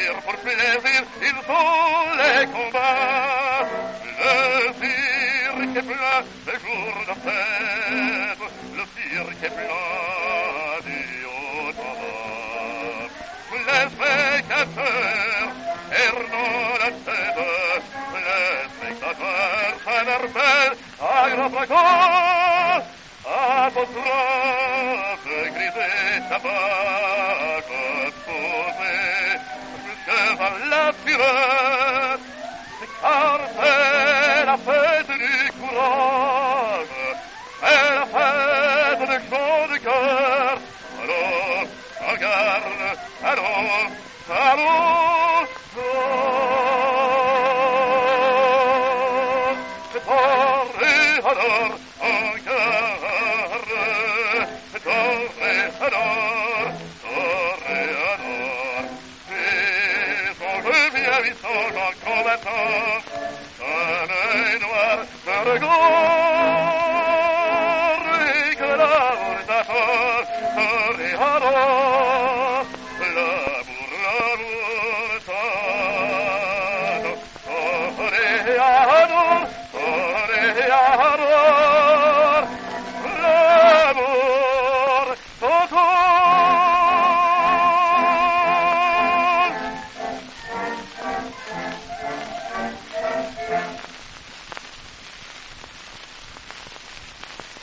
pour plaisir, ils font les combats. Le cirque est plein le jour de fête, le cirque est plein du haut-en-bas. Les spectateurs errent la tête, les spectateurs s'émerveillent à grand fracas, apostrophe, griser, tabac, poser, jusque vers la pirate, car c'est la fête du courage, c'est la fête des chants du cœur. Alors, regarde, allons, allons, c'est toréador, encore, c'est toréador, toréador. Et son jeu vient, ils sont en combattant, un œil noir, un regard, et que l'amour t'attend, toréador.